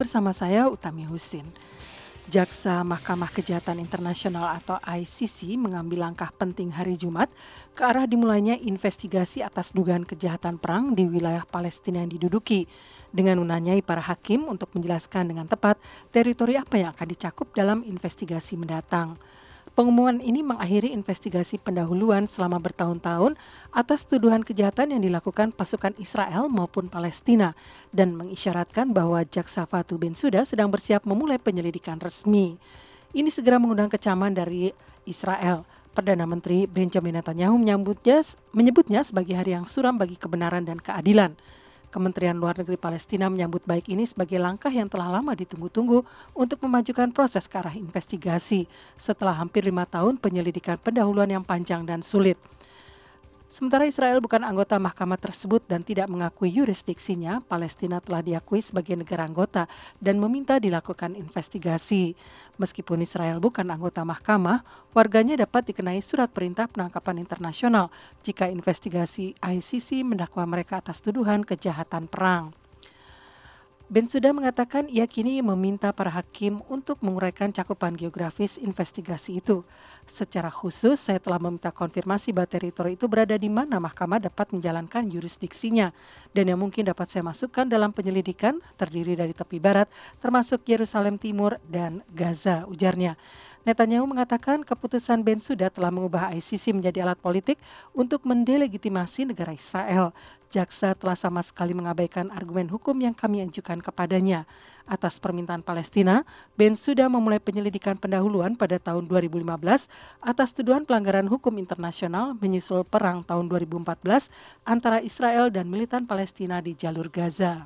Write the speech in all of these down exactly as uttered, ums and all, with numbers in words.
Bersama saya Utami Husin. Jaksa Mahkamah Kejahatan Internasional atau I C C mengambil langkah penting hari Jumat ke arah dimulainya investigasi atas dugaan kejahatan perang di wilayah Palestina yang diduduki, dengan menanyai para hakim untuk menjelaskan dengan tepat teritori apa yang akan dicakup dalam investigasi mendatang. Pengumuman ini mengakhiri investigasi pendahuluan selama bertahun-tahun atas tuduhan kejahatan yang dilakukan pasukan Israel maupun Palestina dan mengisyaratkan bahwa Jaksa Fatou Bensouda sedang bersiap memulai penyelidikan resmi. Ini segera mengundang kecaman dari Israel. Perdana Menteri Benjamin Netanyahu menyebutnya, menyebutnya sebagai hari yang suram bagi kebenaran dan keadilan. Kementerian Luar Negeri Palestina menyambut baik ini sebagai langkah yang telah lama ditunggu-tunggu untuk memajukan proses ke arah investigasi setelah hampir lima tahun penyelidikan pendahuluan yang panjang dan sulit. Sementara Israel bukan anggota mahkamah tersebut dan tidak mengakui yurisdiksinya, Palestina telah diakui sebagai negara anggota dan meminta dilakukan investigasi. Meskipun Israel bukan anggota mahkamah, warganya dapat dikenai surat perintah penangkapan internasional jika investigasi I C C mendakwa mereka atas tuduhan kejahatan perang. Bensouda mengatakan ia kini meminta para hakim untuk menguraikan cakupan geografis investigasi itu. Secara khusus, saya telah meminta konfirmasi bahwa teritori itu berada di mana mahkamah dapat menjalankan yurisdiksinya dan yang mungkin dapat saya masukkan dalam penyelidikan terdiri dari tepi barat, termasuk Yerusalem Timur dan Gaza, ujarnya. Netanyahu mengatakan keputusan Bensouda telah mengubah I C C menjadi alat politik untuk mendelegitimasi negara Israel. Jaksa telah sama sekali mengabaikan argumen hukum yang kami ajukan kepadanya. Atas permintaan Palestina, Bensouda memulai penyelidikan pendahuluan pada tahun dua ribu lima belas atas tuduhan pelanggaran hukum internasional menyusul perang tahun dua ribu empat belas antara Israel dan militan Palestina di jalur Gaza.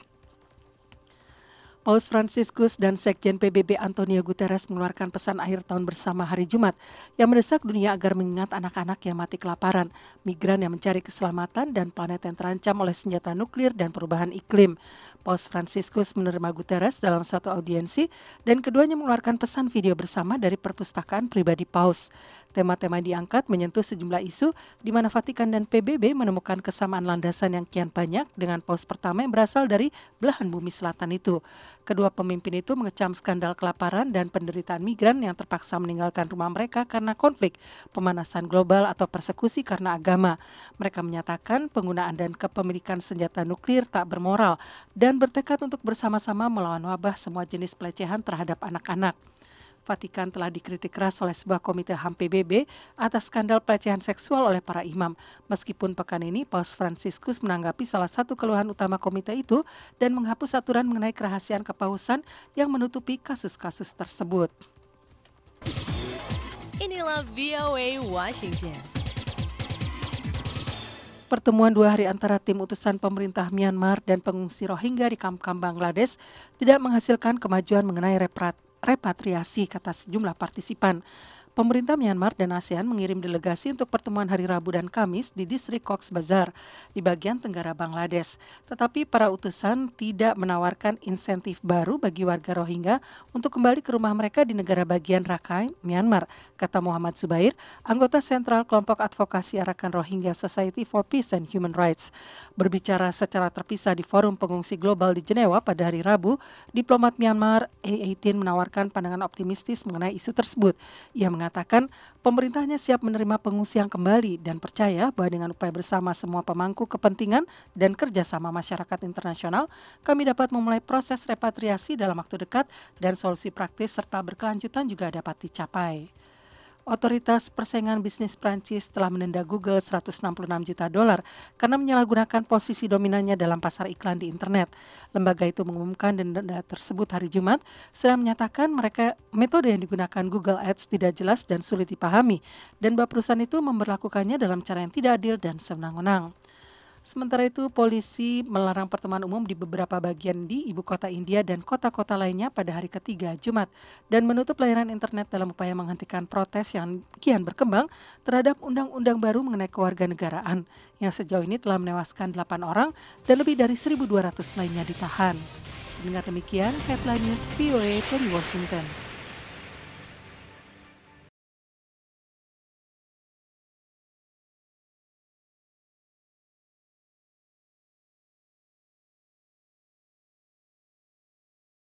Paus Fransiskus dan Sekjen P B B Antonio Guterres mengeluarkan pesan akhir tahun bersama hari Jumat yang mendesak dunia agar mengingat anak-anak yang mati kelaparan, migran yang mencari keselamatan, dan planet yang terancam oleh senjata nuklir dan perubahan iklim. Paus Fransiskus menerima Guterres dalam suatu audiensi dan keduanya mengeluarkan pesan video bersama dari perpustakaan pribadi Paus. Tema-tema diangkat menyentuh sejumlah isu di mana Vatikan dan P B B menemukan kesamaan landasan yang kian banyak dengan Paus pertama yang berasal dari belahan bumi selatan itu. Kedua pemimpin itu mengecam skandal kelaparan dan penderitaan migran yang terpaksa meninggalkan rumah mereka karena konflik, pemanasan global atau persekusi karena agama. Mereka menyatakan penggunaan dan kepemilikan senjata nuklir tak bermoral dan bertekad untuk bersama-sama melawan wabah semua jenis pelecehan terhadap anak-anak. Vatikan telah dikritik keras oleh sebuah komite H A M P B B atas skandal pelecehan seksual oleh para imam. Meskipun pekan ini Paus Fransiskus menanggapi salah satu keluhan utama komite itu dan menghapus aturan mengenai kerahasiaan kepausan yang menutupi kasus-kasus tersebut. Inilah V O A Washington. Pertemuan dua hari antara tim utusan pemerintah Myanmar dan pengungsi Rohingya di Kam-Kam Bangladesh tidak menghasilkan kemajuan mengenai reprat repatriasi, kata sejumlah partisipan. Pemerintah Myanmar dan ASEAN mengirim delegasi untuk pertemuan hari Rabu dan Kamis di distrik Cox's Bazar di bagian tenggara Bangladesh. Tetapi para utusan tidak menawarkan insentif baru bagi warga Rohingya untuk kembali ke rumah mereka di negara bagian Rakhine, Myanmar, kata Muhammad Zubair, anggota sentral kelompok advokasi Arakan Rohingya Society for Peace and Human Rights. Berbicara secara terpisah di forum pengungsi global di Jenewa pada hari Rabu, diplomat Myanmar A delapan menawarkan pandangan optimistis mengenai isu tersebut. Ia mengatakan pemerintahnya siap menerima pengungsi yang kembali dan percaya bahwa dengan upaya bersama semua pemangku kepentingan dan kerjasama masyarakat internasional, kami dapat memulai proses repatriasi dalam waktu dekat dan solusi praktis serta berkelanjutan juga dapat dicapai. Otoritas Persaingan Bisnis Prancis telah menenda Google seratus enam puluh enam juta dolar karena menyalahgunakan posisi dominannya dalam pasar iklan di internet. Lembaga itu mengumumkan denda tersebut hari Jumat, sedang menyatakan mereka metode yang digunakan Google Ads tidak jelas dan sulit dipahami, dan bahwa perusahaan itu memperlakukannya dalam cara yang tidak adil dan sewenang-wenang. Sementara itu, polisi melarang pertemuan umum di beberapa bagian di ibu kota India dan kota-kota lainnya pada hari ketiga Jumat dan menutup layanan internet dalam upaya menghentikan protes yang kian berkembang terhadap undang-undang baru mengenai kewarganegaraan yang sejauh ini telah menewaskan delapan orang dan lebih dari seribu dua ratus lainnya ditahan. Dengar demikian, Headline News V O A dari Washington.